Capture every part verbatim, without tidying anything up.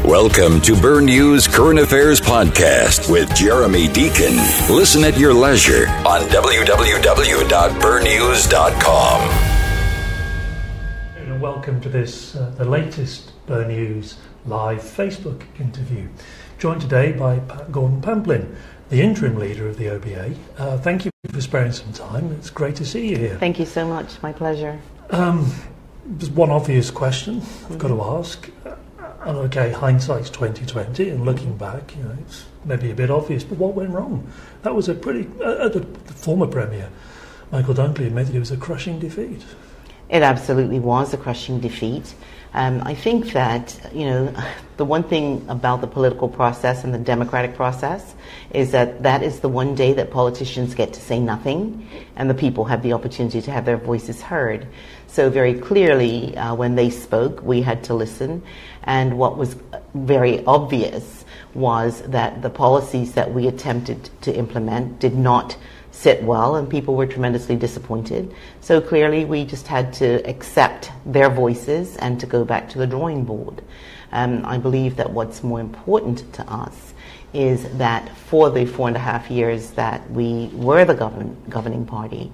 Welcome to Burn News Current Affairs Podcast with Jeremy Deacon. Listen at your leisure on w w w dot burn news dot com. And welcome to this, uh, the latest Burn News live Facebook interview. Joined today by Pat Gordon-Pamplin, the interim leader of the O B A. Uh, thank you for sparing some time. It's great to see you here. Thank you so much. My pleasure. Um, there's one obvious question I've mm-hmm. got to ask. And okay, hindsight's twenty twenty, and looking back, you know, it's maybe a bit obvious, but what went wrong? That was a pretty, uh, the, the former Premier, Michael Dunkley, admitted it was a crushing defeat. It absolutely was a crushing defeat. Um, I think that, you know, the one thing about the political process and the democratic process is that that is the one day that politicians get to say nothing and the people have the opportunity to have their voices heard. So very clearly, uh, when they spoke, we had to listen. And what was very obvious was that the policies that we attempted to implement did not sit well, and people were tremendously disappointed. So clearly we just had to accept their voices and to go back to the drawing board. Um, I believe that what's more important to us is that for the four and a half years that we were the govern- governing party,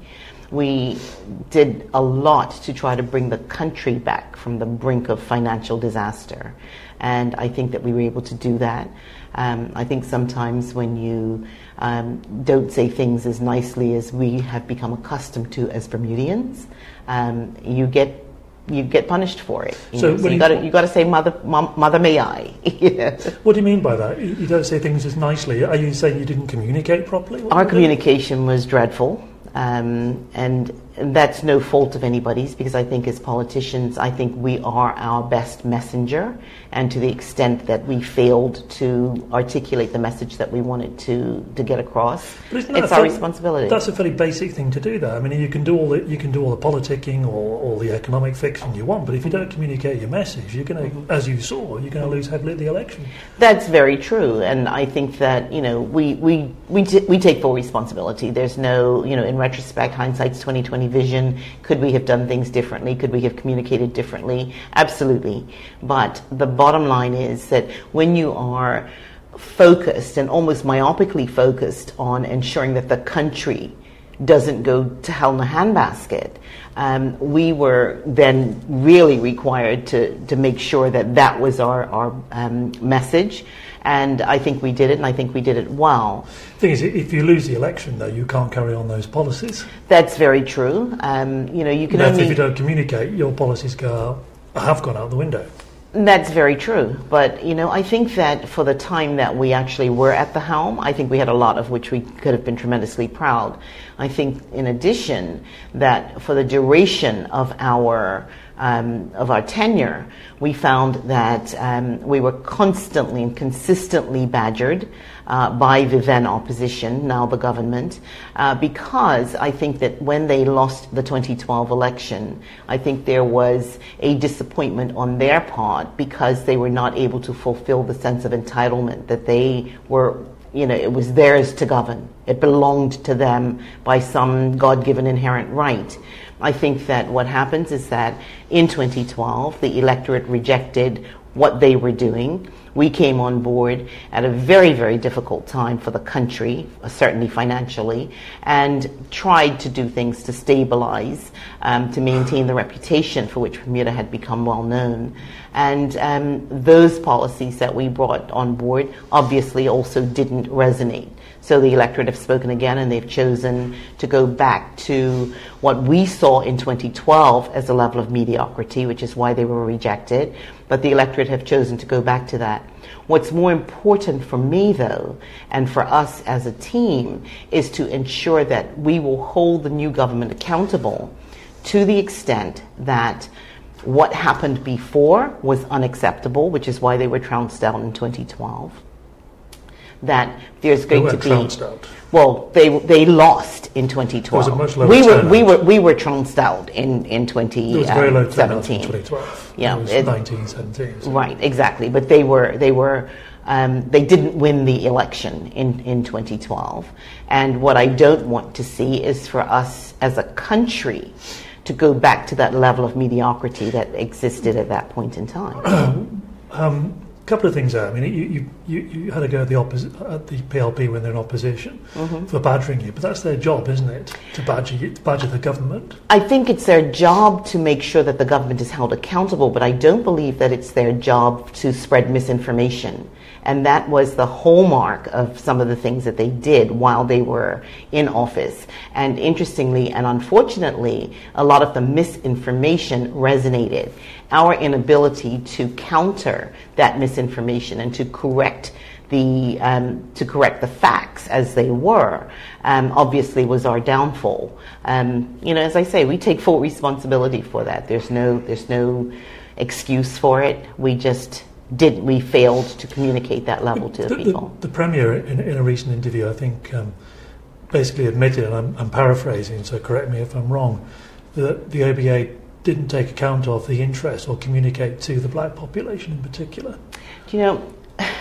we did a lot to try to bring the country back from the brink of financial disaster. And I think that we were able to do that. Um, I think sometimes when you um, don't say things as nicely as we have become accustomed to as Bermudians, um, you get you get punished for it. You so so you got to you got to say, "Mother, mom, mother, may I?" Yeah. What do you mean by that? You, you don't say things as nicely. Are you saying you didn't communicate properly? What Our communication was dreadful. Um, and that's no fault of anybody's, because I think as politicians, I think we are our best messenger, and to the extent that we failed to articulate the message that we wanted to, to get across, it's our responsibility. That's a very basic thing to do, though. I mean, you can do all the you can do all the politicking or all the economic fixing you want, but if you don't communicate your message, you're going to, mm-hmm. as you saw, you're going to lose heavily at the election. That's very true, and I think that, you know, we we we, t- we take full responsibility. There's no, you know, in retrospect, hindsight's twenty twenty vision. Could we have done things differently? Could we have communicated differently? Absolutely. But the bottom line is that when you are focused and almost myopically focused on ensuring that the country doesn't go to hell in a handbasket, um, we were then really required to, to make sure that that was our, our um, message. And I think we did it, and I think we did it well. The thing is, if you lose the election, though, you can't carry on those policies. That's very true. Um, you know, you can That's only... if you don't communicate, your policies go out, have gone out the window. That's very true. But, you know, I think that for the time that we actually were at the helm, I think we had a lot of which we could have been tremendously proud. I think, in addition, that for the duration of our um, of our tenure, we found that um, we were constantly and consistently badgered uh, by the then opposition, now the government, uh, because I think that when they lost the twenty twelve election, I think there was a disappointment on their part because they were not able to fulfill the sense of entitlement that they were, you know, it was theirs to govern. It belonged to them by some God-given inherent right. I think that what happens is that in twenty twelve, the electorate rejected what they were doing. We came on board at a very, very difficult time for the country, certainly financially, and tried to do things to stabilize, um, to maintain the reputation for which Bermuda had become well known. And um, those policies that we brought on board obviously also didn't resonate. So the electorate have spoken again, and they've chosen to go back to what we saw in twenty twelve as a level of mediocrity, which is why they were rejected. But the electorate have chosen to go back to that. What's more important for me, though, and for us as a team, is to ensure that we will hold the new government accountable to the extent that what happened before was unacceptable, which is why they were trounced out in twenty twelve. That there's going to be out. well, they they lost in twenty twelve. There was a much lower we were turnout. we were we were trounced out in in twenty seventeen. There was a very low turnout in twenty twelve. Yeah, it was it, nineteen seventeen. So. Right, exactly. But they were they were um, they didn't win the election in in twenty twelve. And what I don't want to see is for us as a country to go back to that level of mediocrity that existed at that point in time. um, A couple of things there. I mean, you, you, you had to go at the, opposi- at the P L P when they're in opposition mm-hmm. for badgering you, but that's their job, isn't it, to badger, you, to badger the government? I think it's their job to make sure that the government is held accountable, but I don't believe that it's their job to spread misinformation. And that was the hallmark of some of the things that they did while they were in office. And interestingly and unfortunately, a lot of the misinformation resonated. Our inability to counter that misinformation and to correct the um, to correct the facts as they were, um, obviously was our downfall. Um, you know, as I say, we take full responsibility for that. There's no there's no excuse for it. We just did we failed to communicate that level to the, the people. The, the Premier, in, in a recent interview, I think, um, basically admitted, and I'm, I'm paraphrasing, so correct me if I'm wrong, that the O B A didn't take account of the interest or communicate to the black population in particular. You know,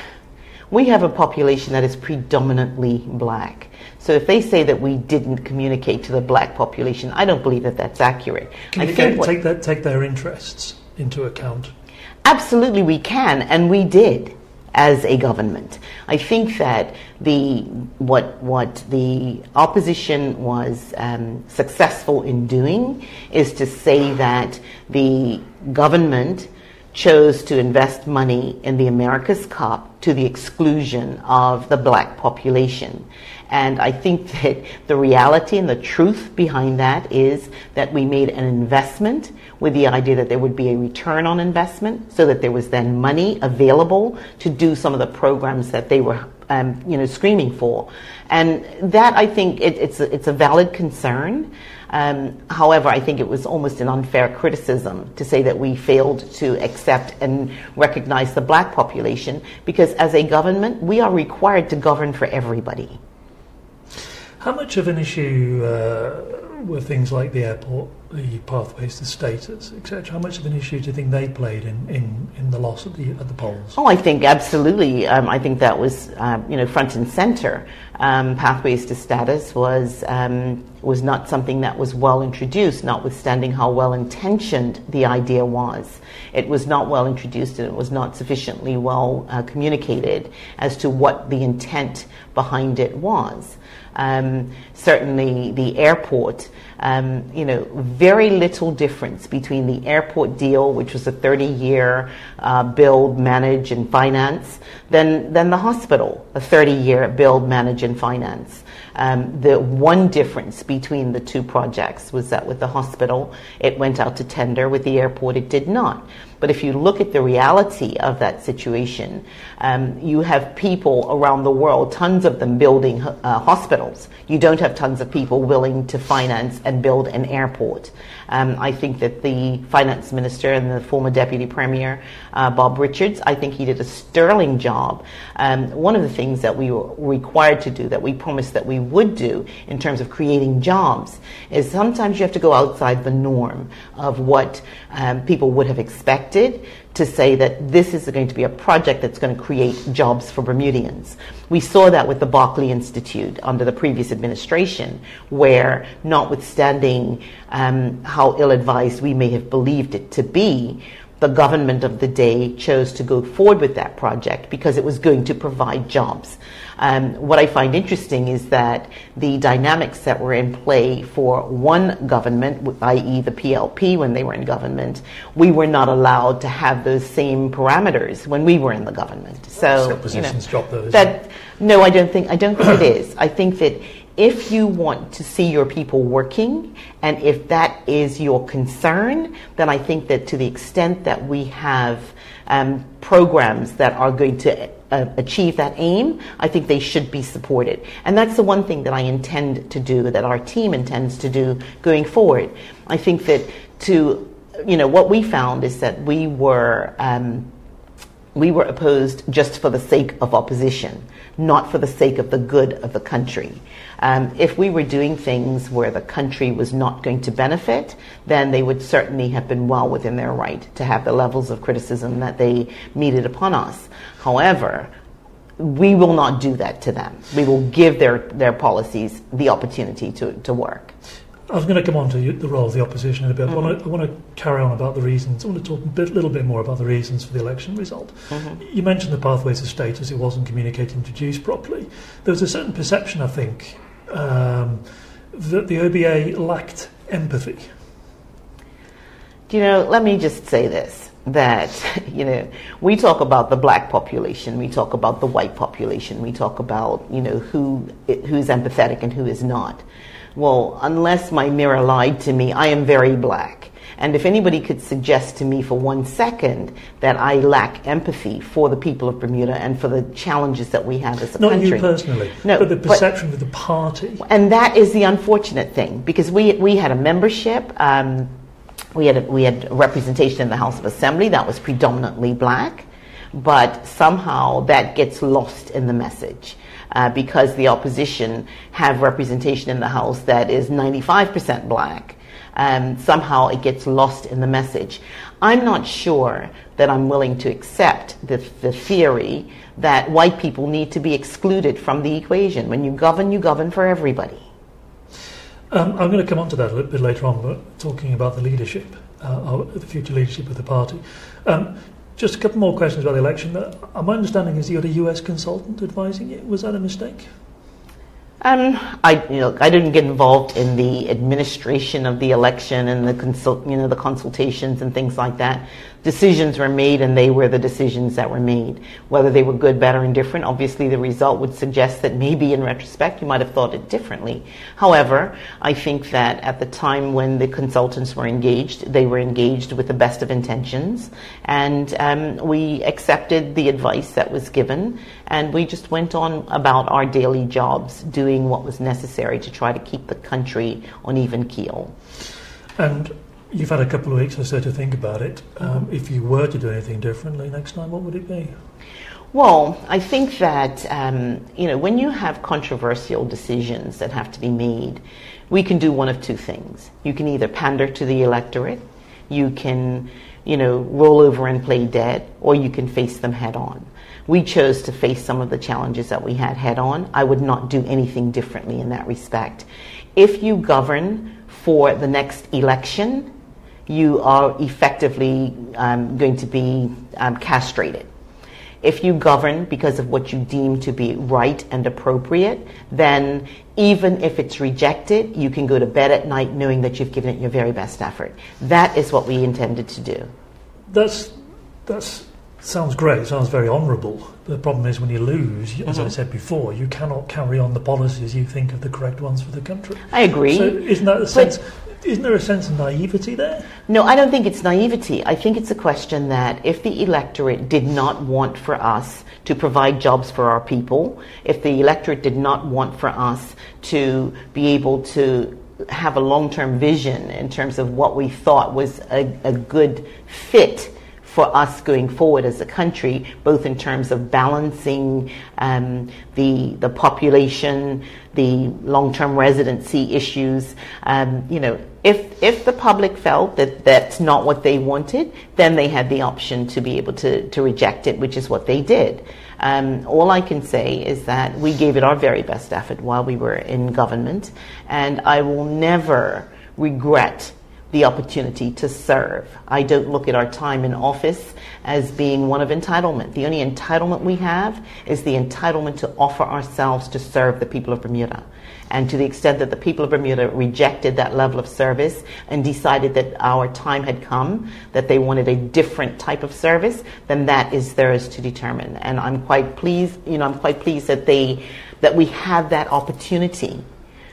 we have a population that is predominantly black. So if they say that we didn't communicate to the black population, I don't believe that that's accurate. I think what, take that, take their interests into account. Absolutely, we can, and we did as a government. I think that the what what the opposition was um, successful in doing is to say that the government chose to invest money in the America's Cup to the exclusion of the black population. And I think that the reality and the truth behind that is that we made an investment with the idea that there would be a return on investment, so that there was then money available to do some of the programs that they were um, you know, screaming for. And that, I think, it, it's, a, it's a valid concern. Um, however, I think it was almost an unfair criticism to say that we failed to accept and recognize the black population, because as a government, we are required to govern for everybody. How much of an issue uh, were things like the airport, the pathways to status, et cetera? How much of an issue do you think they played in, in, in the loss at the at the polls? Oh, I think absolutely. Um, I think that was um, you know front and center. Um, pathways to status was um, was not something that was well introduced, notwithstanding how well intentioned the idea was. It was not well introduced, and it was not sufficiently well uh, communicated as to what the intent behind it was. Um, certainly the airport, um, you know, very little difference between the airport deal, which was a thirty-year uh, build, manage, and finance, than, than the hospital, a thirty-year build, manage, and finance. Um, the one difference between the two projects was that with the hospital, it went out to tender. With the airport, it did not. But if you look at the reality of that situation, um, you have people around the world, tons of them building uh, hospitals. You don't have tons of people willing to finance and build an airport. Um, I think that the finance minister and the former deputy premier, uh, Bob Richards, I think he did a sterling job. Um, one of the things that we were required to do, that we promised that we would do in terms of creating jobs, is sometimes you have to go outside the norm of what um, people would have expected, to say that this is going to be a project that's going to create jobs for Bermudians. We saw that with the Berkeley Institute under the previous administration, where, notwithstanding um, how ill-advised we may have believed it to be, the government of the day chose to go forward with that project because it was going to provide jobs. Um, what I find interesting is that the dynamics that were in play for one government, that is the P L P when they were in government, we were not allowed to have those same parameters when we were in the government. So, you know, job, though, that, no, I don't think I don't think it is. I think that if you want to see your people working, and if that is your concern, then I think that to the extent that we have um, programs that are going to uh, achieve that aim, I think they should be supported. And that's the one thing that I intend to do, that our team intends to do going forward. I think that to, you know, what we found is that we were um, we were opposed just for the sake of opposition, not for the sake of the good of the country. Um, if we were doing things where the country was not going to benefit, then they would certainly have been well within their right to have the levels of criticism that they meted upon us. However, we will not do that to them. We will give their, their policies the opportunity to, to work. I was going to come on to you- the role of the opposition in a bit. Mm-hmm. I, want to, I want to carry on about the reasons. I want to talk a bit, little bit more about the reasons for the election result. Mm-hmm. You mentioned the pathways of status. It wasn't communicated and deduced properly. There was a certain perception, I think, um, that the O B A lacked empathy. You know, let me just say this, that, you know, we talk about the black population, we talk about the white population, we talk about, you know, who who's empathetic and who is not. Well, unless my mirror lied to me, I am very black. And if anybody could suggest to me for one second that I lack empathy for the people of Bermuda and for the challenges that we have as a Not country. you personally, no, but the perception but, of the party. And that is the unfortunate thing, because we, we had a membership, um, we had a, we had representation in the House of Assembly that was predominantly black, but somehow that gets lost in the message. Uh, because the opposition have representation in the House that is ninety-five percent black, um, somehow it gets lost in the message. I'm not sure that I'm willing to accept the, the theory that white people need to be excluded from the equation. When you govern, you govern for everybody. Um, I'm going to come on to that a little bit later on, but talking about the leadership, uh, the future leadership of the party. Um, Just a couple more questions about the election. Uh, my understanding is you had a U S consultant advising you. Was that a mistake? Um, I, you know, I didn't get involved in the administration of the election and the consult, you know, the consultations and things like that. Decisions were made, and they were the decisions that were made. Whether they were good, bad, or indifferent, obviously the result would suggest that maybe in retrospect you might have thought it differently. However, I think that at the time when the consultants were engaged, they were engaged with the best of intentions, and um, we accepted the advice that was given, and we just went on about our daily jobs, doing what was necessary to try to keep the country on even keel. And you've had a couple of weeks or so to think about it. Um, if you were to do anything differently next time, what would it be? Well, I think that, um, you know, when you have controversial decisions that have to be made, we can do one of two things. You can either pander to the electorate, you can, you know, roll over and play dead, or you can face them head on. We chose to face some of the challenges that we had head on. I would not do anything differently in that respect. If you govern for the next election, you are effectively um, going to be um, castrated. If you govern because of what you deem to be right and appropriate, then even if it's rejected, you can go to bed at night knowing that you've given it your very best effort. That is what we intended to do. That's that's sounds great. Sounds very honourable. The problem is when you lose, as Mm-hmm. I said before, you cannot carry on the policies you think are the correct ones for the country. I agree. So isn't that a sense? Isn't there a sense of naivety there? No, I don't think it's naivety. I think it's a question that if the electorate did not want for us to provide jobs for our people, if the electorate did not want for us to be able to have a long-term vision in terms of what we thought was a, a good fit for us going forward as a country, both in terms of balancing um, the the population, the long-term residency issues. Um, you know, if if the public felt that that's not what they wanted, then they had the option to be able to to reject it, which is what they did. Um, all I can say is that we gave it our very best effort while we were in government, and I will never regret the opportunity to serve. I don't look at our time in office as being one of entitlement. The only entitlement we have is the entitlement to offer ourselves to serve the people of Bermuda. And to the extent that the people of Bermuda rejected that level of service and decided that our time had come, that they wanted a different type of service, then that is theirs to determine. And I'm quite pleased, you know, I'm quite pleased that they, that we had that opportunity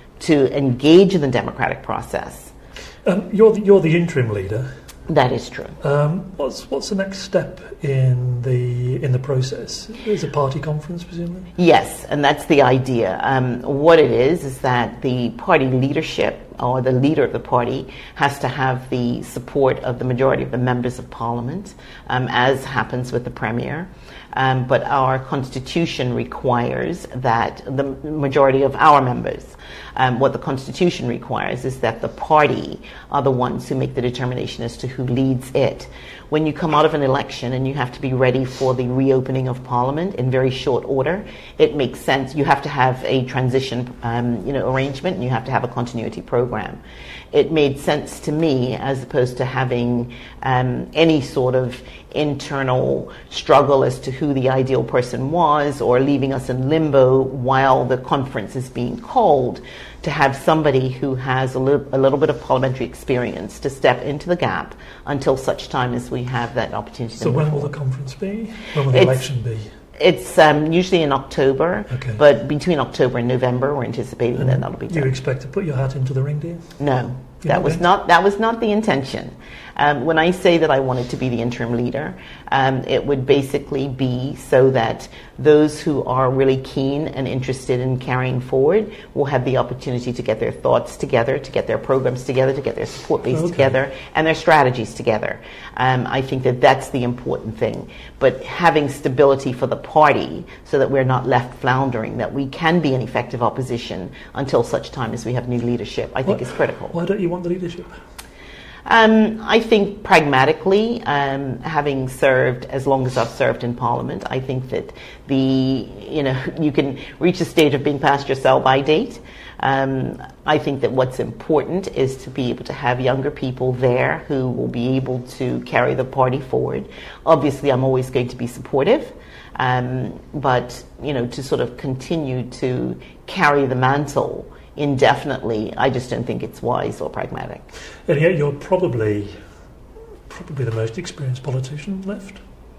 to engage in the democratic process. Um, you're the, you're the interim leader. That is true. Um, what's what's the next step in the in the process? There's a party conference, presumably. Yes, and that's the idea. Um, what it is is that the party leadership or the leader of the party has to have the support of the majority of the members of Parliament, um, as happens with the Premier. Um, but our Constitution requires that the majority of our members. Um, what the Constitution requires is that the party are the ones who make the determination as to who leads it. When you come out of an election and you have to be ready for the reopening of Parliament in very short order, it makes sense. You have to have a transition, um, you know, arrangement, and you have to have a continuity program. program. It made sense to me as opposed to having um, any sort of internal struggle as to who the ideal person was or leaving us in limbo while the conference is being called, to have somebody who has a little, a little bit of parliamentary experience to step into the gap until such time as we have that opportunity. So when will the conference be? When will the it's, election be? It's um, usually in October, okay. but between October and November, we're anticipating and that that'll be done. You expect to put your hat into the ring, do you? No, You're that was going? not that was not the intention. Um, when I say that I wanted to be the interim leader, um, it would basically be so that those who are really keen and interested in carrying forward will have the opportunity to get their thoughts together, to get their programs together, to get their support base okay. together, and their strategies together. Um, I think that that's the important thing. But having stability for the party so that we're not left floundering, that we can be an effective opposition until such time as we have new leadership, I think What, is critical. Why don't you want the leadership? Um, I think pragmatically, um, having served as long as I've served in Parliament, I think that the, you know, you can reach a stage of being past your sell-by date. Um, I think that what's important is to be able to have younger people there who will be able to carry the party forward. Obviously, I'm always going to be supportive, um, but, you know, to sort of continue to carry the mantle indefinitely, I just don't think it's wise or pragmatic. And yet you're probably probably the most experienced politician left.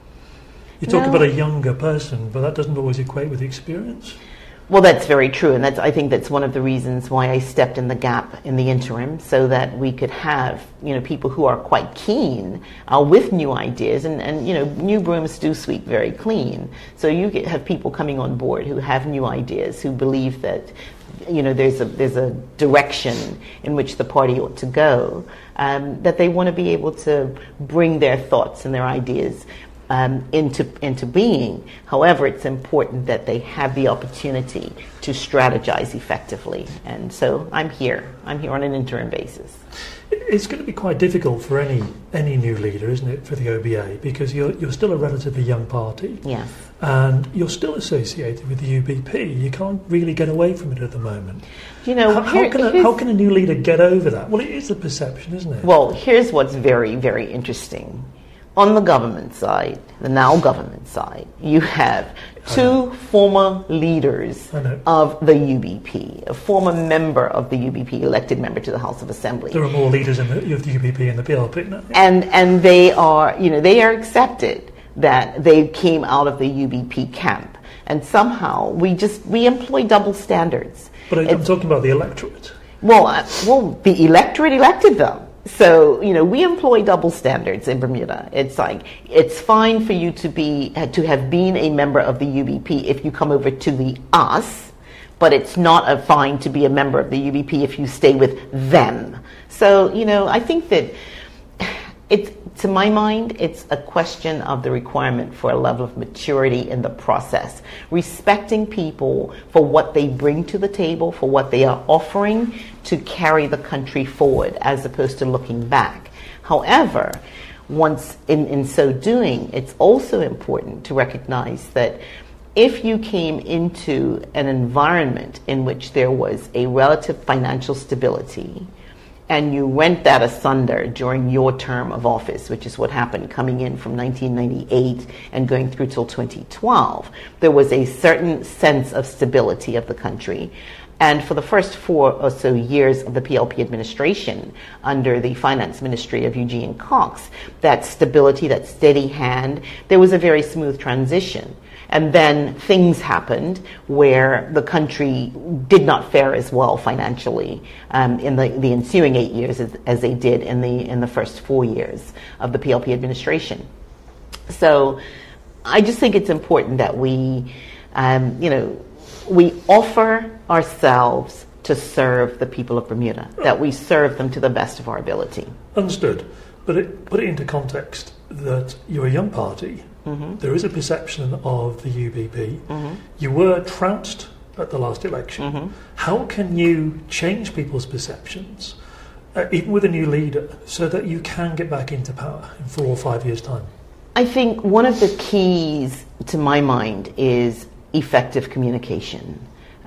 You talk No. about a younger person, but that doesn't always equate with experience. Well, that's very true, and that's, I think that's one of the reasons why I stepped in the gap in the interim, so that we could have, you know, people who are quite keen uh, with new ideas, and, and, you know, new brooms do sweep very clean. So you get, have people coming on board who have new ideas, who believe that, you know, there's a there's a direction in which the party ought to go, um, that they want to be able to bring their thoughts and their ideas Um, into into being. However, it's important that they have the opportunity to strategize effectively. And so I'm here. I'm here on an interim basis. It's going to be quite difficult for any any new leader, isn't it, for the O B A, because you're you're still a relatively young party. Yes. And you're still associated with the U B P. You can't really get away from it at the moment. You know, how, here, how, can a, how can a new leader get over that? Well, it is a perception, isn't it? Well, here's what's very, very interesting. On the government side, the now government side, you have two former leaders of the U B P, a former member of the U B P, elected member to the House of Assembly. There are more leaders in the, of the U B P and the P L P now. And and they are, you know, they are accepted that they came out of the U B P camp. And somehow we just, we employ double standards. But I'm it's, talking about the electorate. Well, uh, well, the electorate elected them. So, you know, we employ double standards in Bermuda. It's like, it's fine for you to be, to have been a member of the U B P if you come over to the us, but it's not a fine to be a member of the U B P if you stay with them. So, you know, I think that it's, to my mind, it's a question of the requirement for a level of maturity in the process. Respecting people for what they bring to the table, for what they are offering to carry the country forward, as opposed to looking back. However, once in, in so doing, it's also important to recognize that if you came into an environment in which there was a relative financial stability, and you rent that asunder during your term of office, which is what happened coming in from nineteen ninety-eight and going through till twenty twelve, there was a certain sense of stability of the country. And for the first four or so years of the P L P administration under the finance ministry of Eugene Cox, that stability, that steady hand, there was a very smooth transition. And then things happened where the country did not fare as well financially um, in the, the ensuing eight years as, as they did in the in the first four years of the P L P administration. So I just think it's important that we, um, you know, we offer ourselves to serve the people of Bermuda, that we serve them to the best of our ability. Understood. But it, put it into context that you're a young party. Mm-hmm. There is a perception of the U B P. Mm-hmm. You were trounced at the last election. Mm-hmm. How can you change people's perceptions, uh, even with a new leader, so that you can get back into power in four or five years' time? I think one of the keys, to my mind, is effective communication.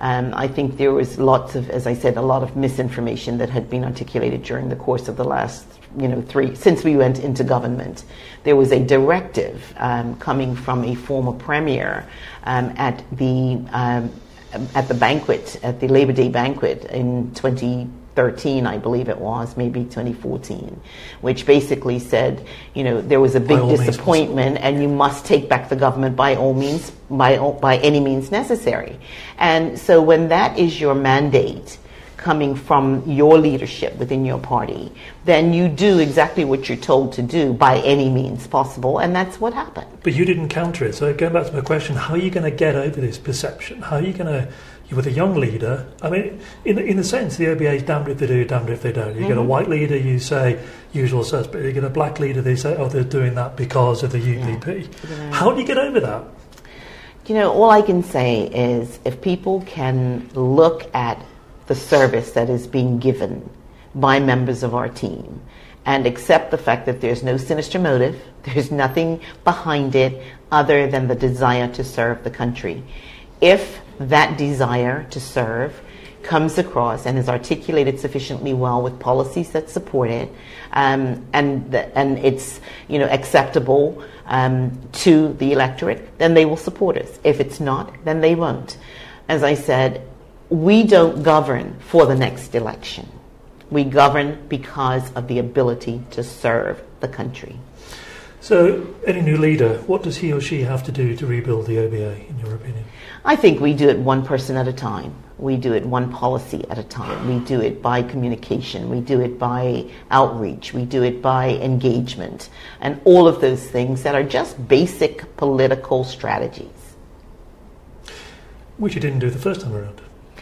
Um, I think there was lots of, as I said, a lot of misinformation that had been articulated during the course of the last, you know, three, since we went into government. There was a directive um, coming from a former premier um, at the um, at the banquet, at the Labor Day banquet in twenty thirteen, I believe it was, maybe twenty fourteen, which basically said, you know, there was a big disappointment and you must take back the government by all means, by all, by any means necessary. And so when that is your mandate coming from your leadership within your party, then you do exactly what you're told to do by any means possible, and that's what happened. But you didn't counter it. So going back to my question, how are you going to get over this perception? How are you going to, with a young leader, I mean, in in a sense, the O B A is damned if they do, damned if they don't. You mm-hmm. get a white leader, you say, usual suspect. You get a black leader, they say, oh, they're doing that because of the U P P. Yeah. Yeah. How do you get over that? You know, all I can say is if people can look at the service that is being given by members of our team and accept the fact that there's no sinister motive, there's nothing behind it other than the desire to serve the country. If that desire to serve comes across and is articulated sufficiently well with policies that support it, um, and the, and it's, you know, acceptable um, to the electorate, then they will support us. If it's not, then they won't. As I said, we don't govern for the next election. We govern because of the ability to serve the country. So, any new leader, what does he or she have to do to rebuild the O B A, in your opinion? I think we do it one person at a time. We do it one policy at a time. We do it by communication. We do it by outreach. We do it by engagement. And all of those things that are just basic political strategies. Which you didn't do the first time around.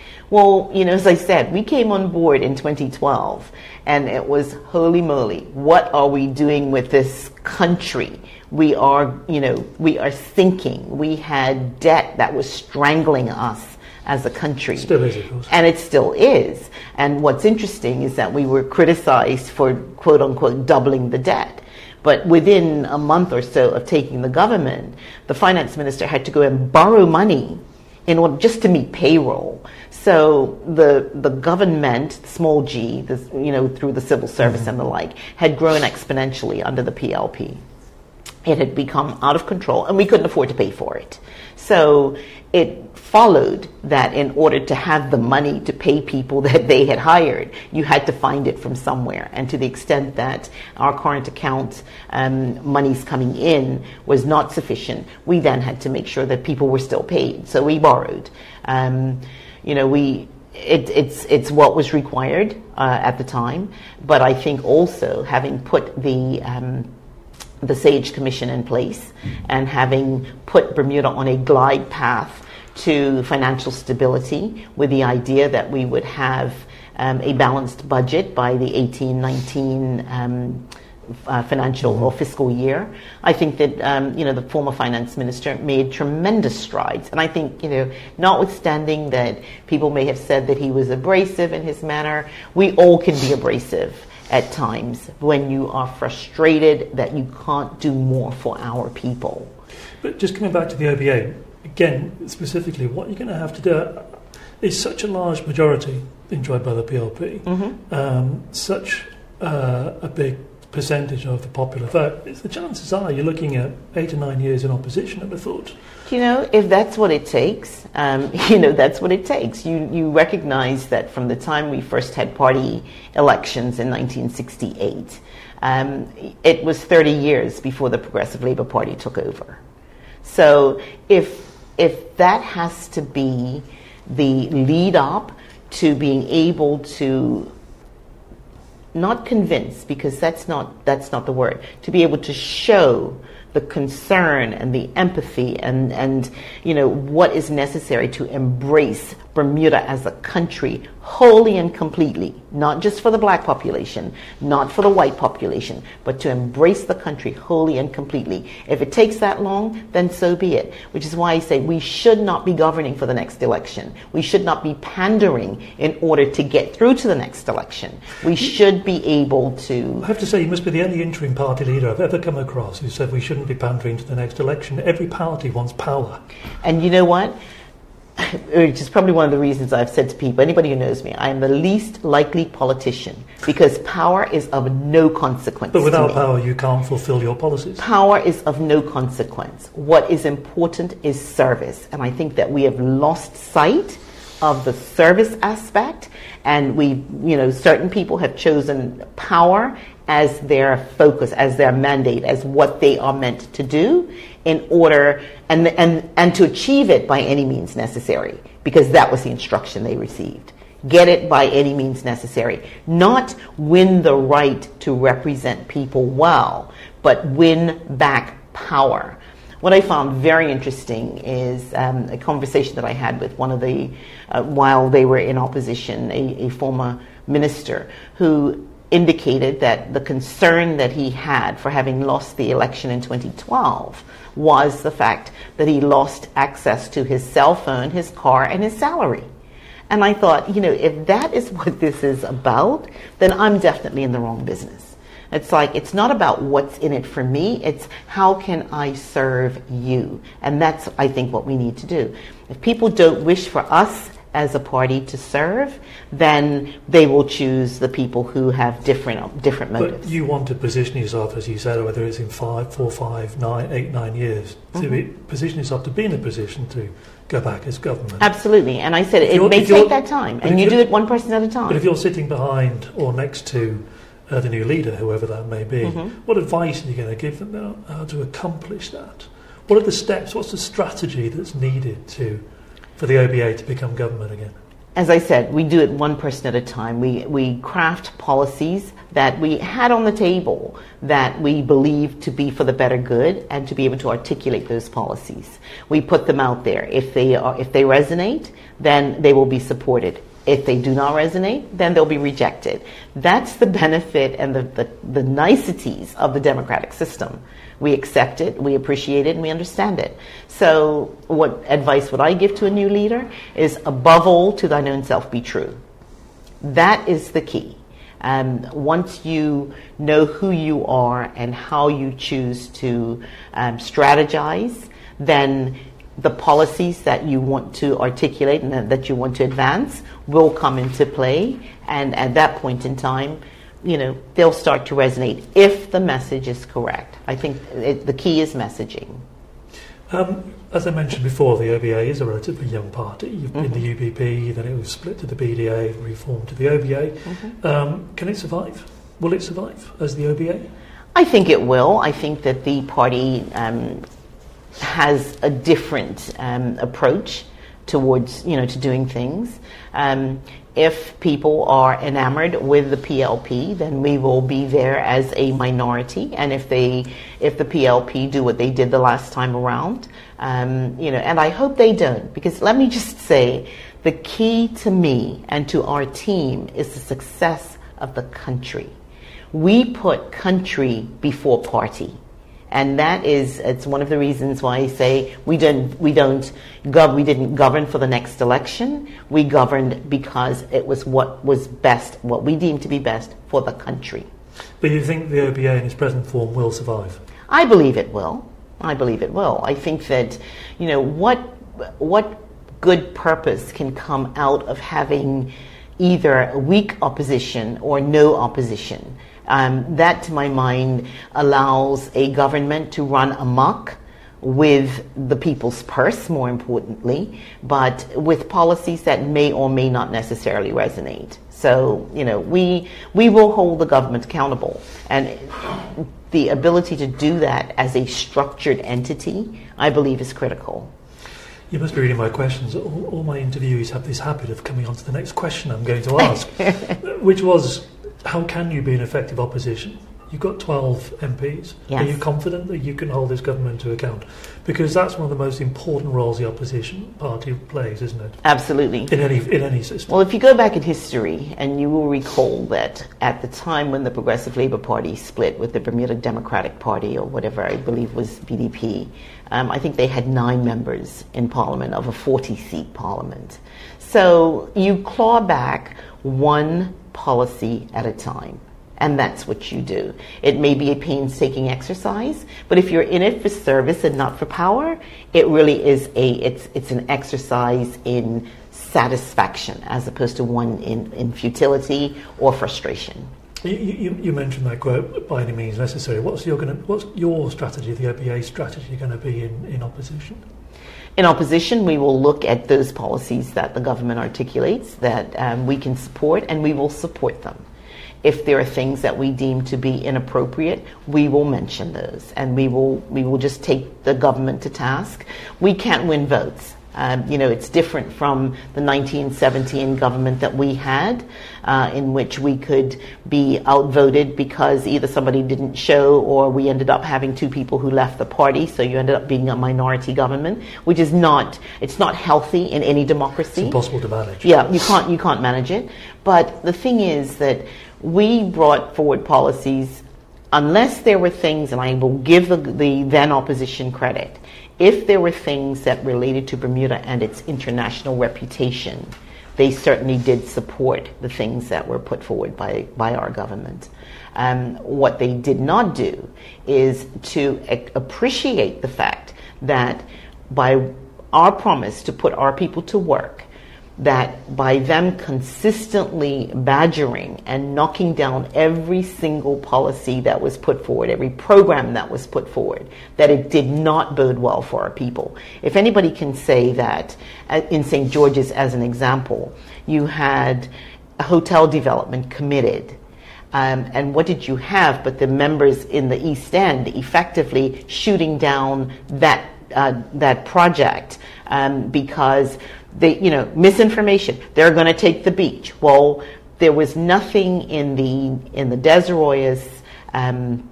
Well, you know, as I said, we came on board in twenty twelve, and it was holy moly, what are we doing with this country? We are, you know, we are sinking. We had debt that was strangling us as a country. Still is, of course. And it still is. And what's interesting is that we were criticized for, quote unquote, doubling the debt. But within a month or so of taking the government, the finance minister had to go and borrow money in order just to meet payroll. So the the government, small g, this, you know, through the civil service mm-hmm. and the like, had grown exponentially under the P L P. It had become out of control, and we couldn't afford to pay for it. So it followed that in order to have the money to pay people that they had hired, you had to find it from somewhere. And to the extent that our current account um, monies coming in was not sufficient, we then had to make sure that people were still paid. So we borrowed. Um, you know, we it, it's it's what was required uh, at the time. But I think also having put the um, the SAGE Commission in place and having put Bermuda on a glide path to financial stability with the idea that we would have um, a balanced budget by the eighteen nineteen um, uh, financial mm-hmm. or fiscal year. I think that, um, you know, the former finance minister made tremendous strides. And I think, you know, notwithstanding that people may have said that he was abrasive in his manner, we all can be abrasive at times when you are frustrated that you can't do more for our people. But just coming back to the O B A, again, specifically, what you're going to have to do is such a large majority enjoyed by the P L P, mm-hmm. um, such uh, a big percentage of the popular vote. The chances are you're looking at eight or nine years in opposition, I would have thought. You know, if that's what it takes, um, you know, that's what it takes. You you recognize that from the time we first had party elections in nineteen sixty-eight, um, it was thirty years before the Progressive Labour Party took over. So if if that has to be the lead up to being able to not convince, because that's not that's not the word, to be able to show the concern and the empathy and, and you know what is necessary to embrace Bermuda as a country wholly and completely, not just for the black population, not for the white population, but to embrace the country wholly and completely. If it takes that long, then so be it. Which is why I say we should not be governing for the next election. We should not be pandering in order to get through to the next election. We should be able to... I have to say, you must be the only interim party leader I've ever come across who said we shouldn't be pandering to the next election. Every party wants power. And you know what? which is probably one of the reasons I've said to people, anybody who knows me, I am the least likely politician because power is of no consequence. But without to me. power, you can't fulfill your policies. Power is of no consequence. What is important is service. And I think that we have lost sight of the service aspect. And we, you know, certain people have chosen power as their focus, as their mandate, as what they are meant to do in order, and, and, and to achieve it by any means necessary, because that was the instruction they received. Get it by any means necessary. Not win the right to represent people well, but win back power. What I found very interesting is um, a conversation that I had with one of the, uh, while they were in opposition, a, a former minister who indicated that the concern that he had for having lost the election in twenty twelve was the fact that he lost access to his cell phone, his car, and his salary. And I thought, you know, if that is what this is about, then I'm definitely in the wrong business. It's like, it's not about what's in it for me, it's how can I serve you? And that's, I think, what we need to do. If people don't wish for us as a party to serve, then they will choose the people who have different different motives. But you want to position yourself, as you said, whether it's in five, four, five, nine, eight, nine years, to be, position yourself to be in a position to go back as government. Absolutely, and I said it may take that time, and you do it one person at a time. But if you're sitting behind or next to uh, the new leader, whoever that may be, mm-hmm. what advice are you going to give them now how to accomplish that? What are the steps? What's the strategy that's needed to for the O B A to become government again? As I said, we do it one person at a time. We we craft policies that we had on the table that we believe to be for the better good, and to be able to articulate those policies. We put them out there. If they are, if they resonate, then they will be supported. If they do not resonate, then they'll be rejected. That's the benefit and the, the, the niceties of the democratic system. We accept it, we appreciate it, and we understand it. So what advice would I give to a new leader is, above all, to thine own self be true. That is the key. Um, once you know who you are and how you choose to um, strategize, then the policies that you want to articulate and that you want to advance will come into play. And at that point in time, you know, they'll start to resonate if the message is correct. I think it, the key is messaging. Um, as I mentioned before, the O B A is a relatively young party. You've been mm-hmm. the U B P, then it was split to the B D A, reformed to the O B A. Mm-hmm. Um, can it survive? Will it survive as the O B A? I think it will. I think that the party um, has a different um, approach towards, you know, to doing things. Um, if people are enamored with the P L P, then we will be there as a minority. And if they, if the P L P do what they did the last time around, um, you know, and I hope they don't, because let me just say, the key to me and to our team is the success of the country. We put country before party. And that is, it's one of the reasons why I say we don't, we don't, gov- we didn't govern for the next election. We governed because it was what was best, what we deemed to be best for the country. But you think the O B A in its present form will survive? I believe it will. I believe it will. I think that, you know, what, what good purpose can come out of having either weak opposition or no opposition? Um, that, to my mind, allows a government to run amok with the people's purse, more importantly, but with policies that may or may not necessarily resonate. So, you know, we we will hold the government accountable. And the ability to do that as a structured entity, I believe, is critical. You must be reading my questions. All, all my interviewees have this habit of coming on to the next question I'm going to ask, which was, how can you be an effective opposition? You've got twelve M Ps. Yes. Are you confident that you can hold this government to account? Because that's one of the most important roles the opposition party plays, isn't it? Absolutely. In any in any system. Well, if you go back in history, and you will recall that at the time when the Progressive Labour Party split with the Bermuda Democratic Party, or whatever I believe was B D P, um, I think they had nine members in Parliament of a forty-seat Parliament. So you claw back one policy at a time. and that's what you do. It may be a painstaking exercise, but if you're in it for service and not for power, it really is a it's it's an exercise in satisfaction as opposed to one in, in futility or frustration. You, you, you mentioned that quote, by any means necessary. What's your gonna, what's your strategy, the O B A strategy, going to be in, in opposition? In opposition, we will look at those policies that the government articulates that um, we can support, and we will support them. If there are things that we deem to be inappropriate, we will mention those, and we will we will just take the government to task. We can't win votes. Um, you know, it's different from the nineteen seventeen government that we had, uh, in which we could be outvoted because either somebody didn't show or we ended up having two people who left the party, so you ended up being a minority government, which is not, it's not healthy in any democracy. It's impossible to manage. Yeah, you can't, you can't manage it. But the thing is that we brought forward policies, unless there were things, and I will give the, the then opposition credit, if there were things that related to Bermuda and its international reputation, they certainly did support the things that were put forward by, by our government. Um, what they did not do is to a- appreciate the fact that by our promise to put our people to work, that by them consistently badgering and knocking down every single policy that was put forward, every program that was put forward, that it did not bode well for our people. If anybody can say that, uh, in Saint George's as an example, you had a hotel development committed, um, and what did you have but the members in the East End effectively shooting down that uh, that project um, because They, you know, misinformation. They're going to take the beach. Well, there was nothing in the in the Desarroyes um,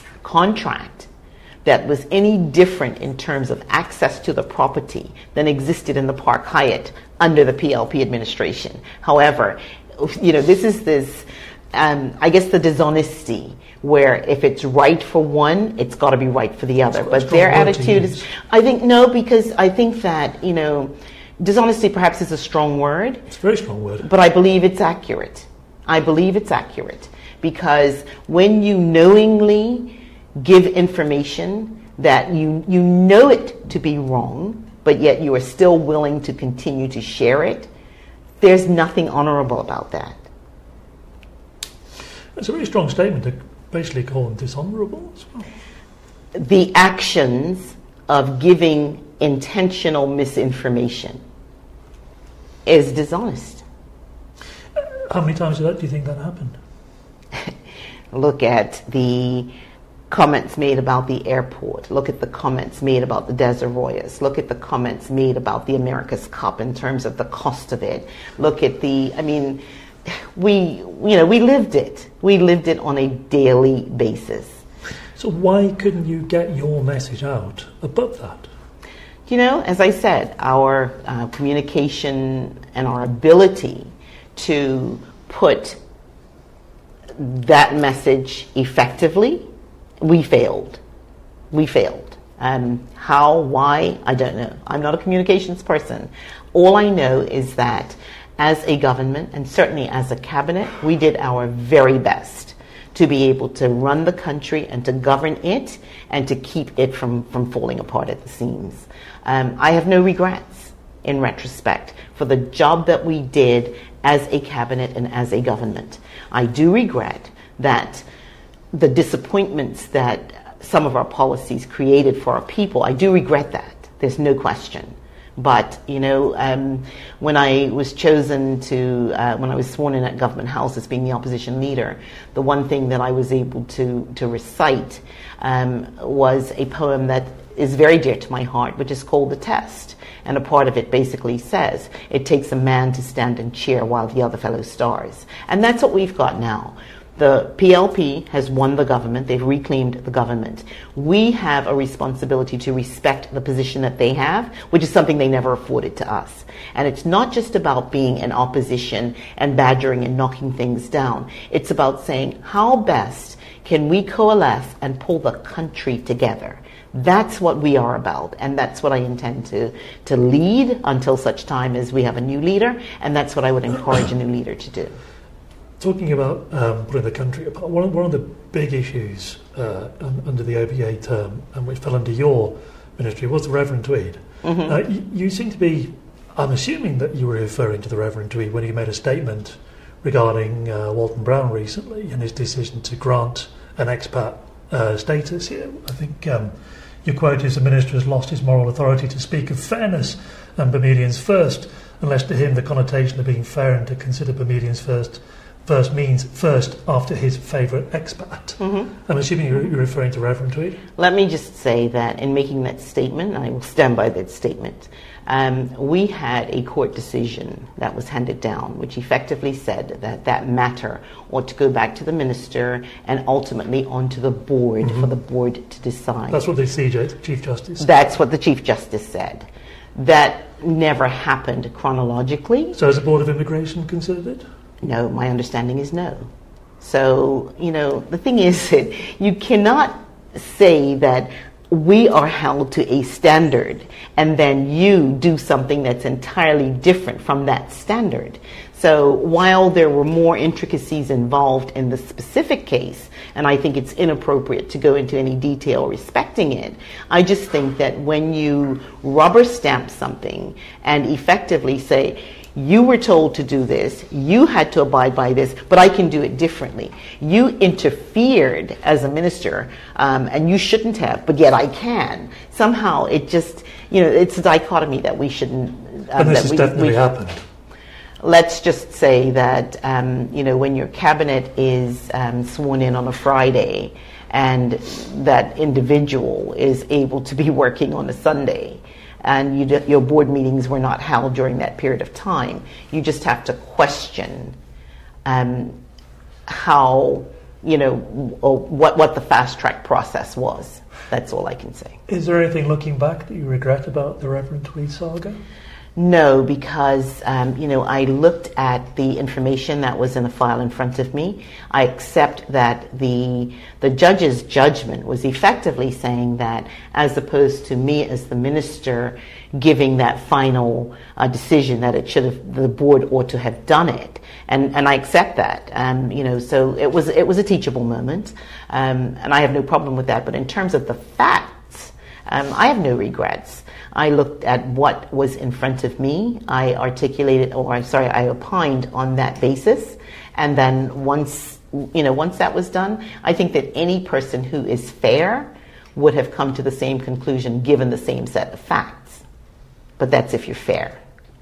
contract that was any different in terms of access to the property than existed in the Park Hyatt under the P L P administration. However, you know, this is this, um, I guess, the dishonesty where if it's right for one, it's got to be right for the other. But their attitude is, I think, no, because I think that, you know, dishonesty perhaps is a strong word. It's a very strong word. But I believe it's accurate. I believe it's accurate. Because when you knowingly give information that you, you know it to be wrong, but yet you are still willing to continue to share it, there's nothing honorable about that. It's a very strong statement to basically call them dishonorable as well. The actions of giving intentional misinformation is dishonest. How many times do you think that happened? Look at the comments made about the airport. Look at the comments made about the Desarroyes. Look at the comments made about the America's Cup in terms of the cost of it. Look at the, I mean, we, you know, we lived it. We lived it on a daily basis. So why couldn't you get your message out above that? You know, as I said, our uh, communication and our ability to put that message effectively, we failed. We failed. Um, how, why, I don't know. I'm not a communications person. All I know is that as a government, and certainly as a cabinet, we did our very best to be able to run the country and to govern it and to keep it from, from falling apart at the seams. Um, I have no regrets in retrospect for the job that we did as a cabinet and as a government. I do regret that the disappointments that some of our policies created for our people, I do regret that. There's no question. But, you know, um, when I was chosen to, uh, when I was sworn in at Government House as being the opposition leader, the one thing that I was able to, to recite um, was a poem that is very dear to my heart, which is called The Test. And a part of it basically says, it takes a man to stand and cheer while the other fellow stars. And that's what we've got now. The P L P has won the government. They've reclaimed the government. We have a responsibility to respect the position that they have, which is something they never afforded to us. And it's not just about being in opposition and badgering and knocking things down. It's about saying, how best can we coalesce and pull the country together? That's what we are about, and that's what I intend to, to lead until such time as we have a new leader, and that's what I would encourage a new leader to do. talking about um, putting the country apart, one of, one of the big issues uh, un, under the O B A term, and which fell under your ministry, was the Reverend Tweed. Mm-hmm. Uh, you, you seem to be, I'm assuming that you were referring to the Reverend Tweed when you made a statement regarding uh, Walton Brown recently and his decision to grant an expat uh, status here. I think um, your quote is, "The minister has lost his moral authority to speak of fairness and Bermudians first, unless to him the connotation of being fair and to consider Bermudians first first means first after his favourite expat." Mm-hmm. I'm assuming you're, you're referring to Reverend Tweed? Let me just say that in making that statement, I will stand by that statement, um, we had a court decision that was handed down which effectively said that that matter ought to go back to the minister and ultimately onto the board mm-hmm. for the board to decide. That's what the C J, Chief Justice said. That's what the Chief Justice said. That never happened chronologically. So has the Board of Immigration considered it? No, my understanding is no. So, you know, the thing is that you cannot say that we are held to a standard and then you do something that's entirely different from that standard. So while there were more intricacies involved in the specific case, and I think it's inappropriate to go into any detail respecting it, I just think that when you rubber stamp something and effectively say, you were told to do this, you had to abide by this, but I can do it differently. You interfered as a minister, um, and you shouldn't have, but yet I can. Somehow it just, you know, it's a dichotomy that we shouldn't... Um, and this that has we, definitely we, happened. Let's just say that, um, you know, when your cabinet is um, sworn in on a Friday and that individual is able to be working on a Sunday, and you, your board meetings were not held during that period of time, you just have to question um, how, you know, what, what the fast track process was. That's all I can say. Is there anything looking back that you regret about the Reverend Tweed saga? No, because, um, you know, I looked at the information that was in the file in front of me. I accept that the the judge's judgment was effectively saying that, as opposed to me as the minister giving that final uh, decision, that it should have, the board ought to have done it. And and I accept that. Um, you know, so it was it was a teachable moment, um, and I have no problem with that. But in terms of the facts, um, I have no regrets. I looked at what was in front of me. I articulated, or I'm sorry, I opined on that basis. And then once, you know, once that was done, I think that any person who is fair would have come to the same conclusion given the same set of facts. But that's if you're fair.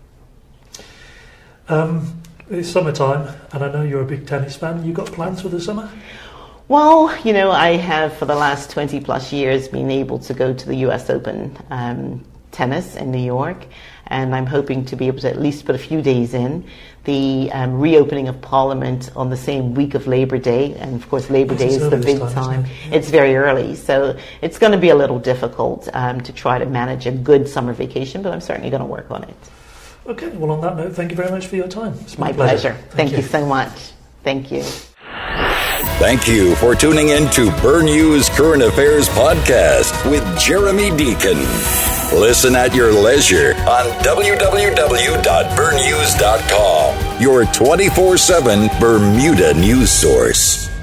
Um, it's summertime, and I know you're a big tennis fan. You got plans for the summer? Well, you know, I have for the last twenty plus years been able to go to the U S Open um, tennis in New York, and I'm hoping to be able to at least put a few days in. The um, reopening of Parliament on the same week of Labor Day, and of course Labor Day is the big time. It's very early, so it's going to be a little difficult um, to try to manage a good summer vacation, but I'm certainly going to work on it. Okay, well on that note, thank you very much for your time. It's my pleasure. Thank, thank you. you so much. Thank you. Thank you for tuning in to Burn News Current Affairs Podcast with Jeremy Deacon. Listen at your leisure on w w w dot burn news dot com, your twenty-four seven Bermuda news source.